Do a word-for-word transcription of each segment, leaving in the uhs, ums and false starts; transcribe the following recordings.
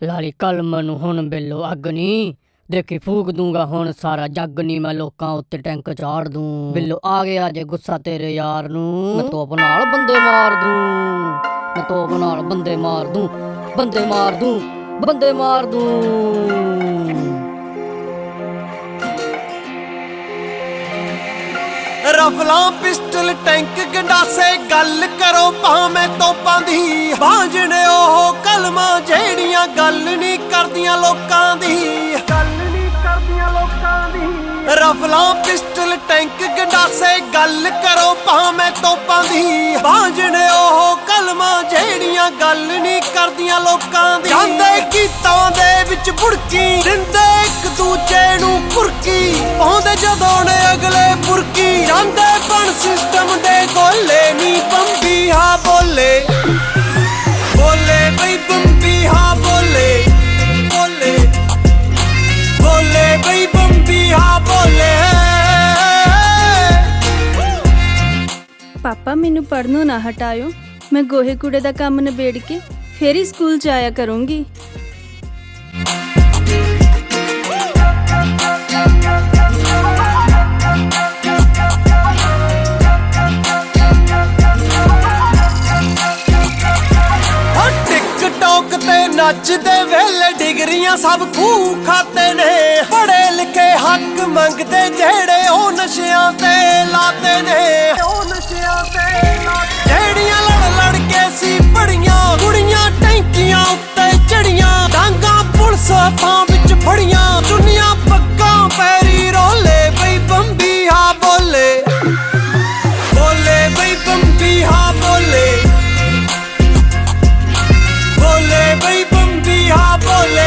लाली कलम नूं हुण बिल्लो अग नी देखी फूक दूंगा हुण सारा जग नी मैं लोकां उत्ते टैंक चाड़ दूं। बिल्लो आ गया जे गुस्सा तेरे यार नूं मैं तोप नाल बंदे मार दूं मैं तोप नाल बंदे मार दूं बंदे मार दूं बंदे मार दूं। रफलां पिस्टल टैंक गंडासे गल करो भावें तोपां दी भांजने ओह कलमां जेड़ियां गल नी करदियां लोकां दी गल नी करदियां लोकां दी। रफलां पिस्टल टैंक गंडासे गल करो भावें तोपां दी भांजने ओह कलमां जेड़ियां गल नी करदियां लोकां दी। जांदे गीतां दे विच बुड़की दिंदे इक दूजे नूं कुरकी पाउंदे जदों ने अगले बुरकी जांदे बन सिस्टम दे गोले नी बंबी हा बोले बोले बई बंबी हा बोले बोले बोले बई बंबी हा बोले। पापा मैनू पढ़नों ना हटायो, मैं गोहे कूड़े दा काम निबेड़ के फिर ही स्कूल जाया करूँगी। टिकटॉक ते नचदे वेले डिगरियां सब खूह खाते ने पढ़े लिखे हक मंगदे जेड़े ओ नशियां ते लाते ने जेड़ियां लड़ लड़ के सी पढ़ियां कुड़ियां टैंकियां उत्ते चढ़ियां डांगा पुलिस हत्थां विच फड़ियां चुन्नियां पग्गां पैरी रोले बई बंबी हा बोले बोले बई बंबी हा बोले बोले बई बंबी हा बोले।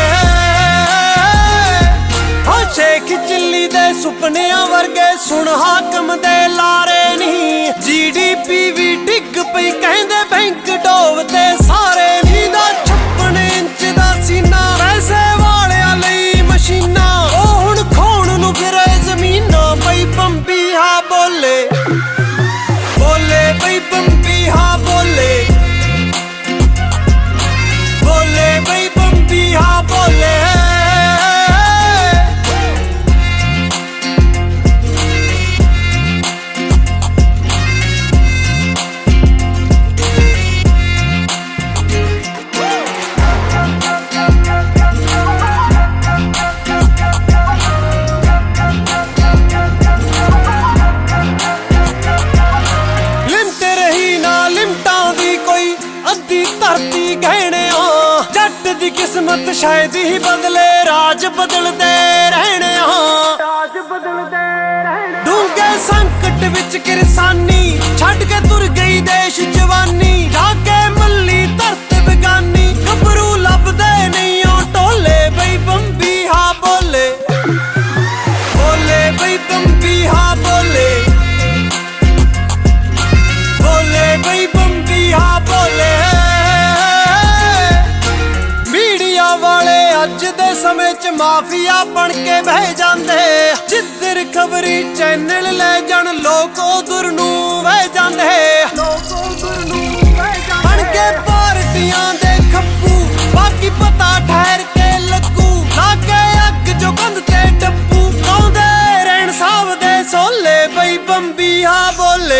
हाँ शेख चिल्ली दे सुपनियां वर्गे सुन हाकम दे लारे नी जी डी पी भी डिग पई कहंदे बैंक डोबते सारे नी दा छप्पन इंच दा सीना पैसे वालियां लई मशीना ओ हुण खोण नूं फिरे जमीना बई बंबी हा बोले बोले बई बंबी हा बोले बोले बई बंबी हा बोले। लिमट रही ना लिमटां दी कोई अद्धी धरती गहने जट दी किस्मत शायद ही बदले राज बदलते रहने राज बदलते रहने। डूंगे संकट विच किरसानी छड़ के तुर गई देश जवानी जाके मल्ली धरत बेगानी गबरू लभदे नहीं ओ टोले बई बंबी हा बोले बोले बई बंबी हा बोले बोले बई बंबी हा बोले। मीडिया वाले अज दे समय च माफिया बन के बह जांदे जिधर खबरी चैनल ले जान लोग उधर नूं वह जांदे बन के पार्टियां दे खप्पू बाकी पता ठहर के लगू लागे अग जो गंद ते डब्बू गाउंदे रहन साहब दे सोले बई बंबी हा बोले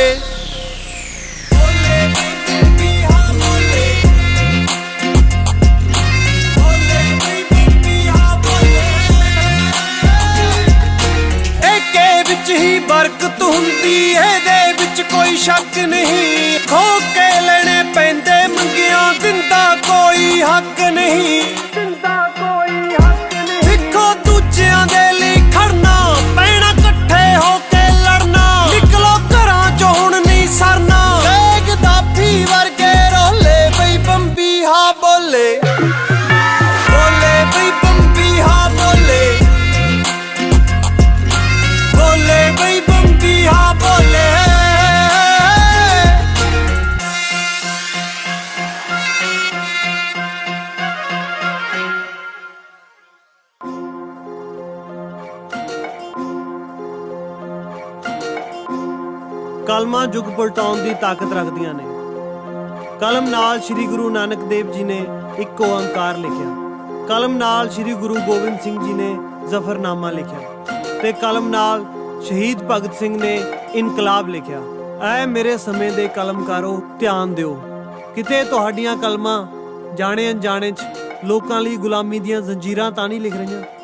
ही बरकत हुंदी एदे विच कोई शक नहीं खो के लेने पैंदे मंगियां दिंदा कोई हक नहीं दिंदा कोई हक नहीं। सिखो दूजियां दे लई खड़ना पैना कट्ठे होके लड़ना निकलो घरां चों हुण नहीं सरना लेग दाफी वर्गे रोले बई बंबी हा बोले बोले बई बंबी हा बोले बोले बई बंबी हा बोले। ਕਲਮਾਂ ਯੁੱਗ ਪਲਟਾਉਣ ਦੀ ਤਾਕਤ ਰੱਖਦੀਆਂ ਨੇ। ਕਲਮ ਨਾਲ ਸ੍ਰੀ ਗੁਰੂ ਨਾਨਕ ਦੇਵ ਜੀ ਨੇ ਇੱਕ ਓੰਕਾਰ ਲਿਖਿਆ ਕਲਮ ਨਾਲ ਸ੍ਰੀ ਗੁਰੂ ਗੋਬਿੰਦ ਸਿੰਘ ਜੀ ਨੇ ਜ਼ਫਰਨਾਮਾ ਲਿਖਿਆ ਤੇ ਕਲਮ ਨਾਲ ਸ਼ਹੀਦ ਭਗਤ ਸਿੰਘ ਨੇ ਇਨਕਲਾਬ ਲਿਖਿਆ। ਐ ਮੇਰੇ ਸਮੇਂ ਦੇ ਕਲਮਕਾਰੋ ਧਿਆਨ ਦਿਓ, ਕਿਤੇ ਤੁਹਾਡੀਆਂ ਕਲਮਾਂ ਜਾਣੇ ਅਣਜਾਣੇ 'ਚ ਲੋਕਾਂ ਲਈ ਗੁਲਾਮੀ ਦੀਆਂ ਜ਼ੰਜੀਰਾਂ ਤਾਂ ਨਹੀਂ ਲਿਖ ਰਹੀਆਂ।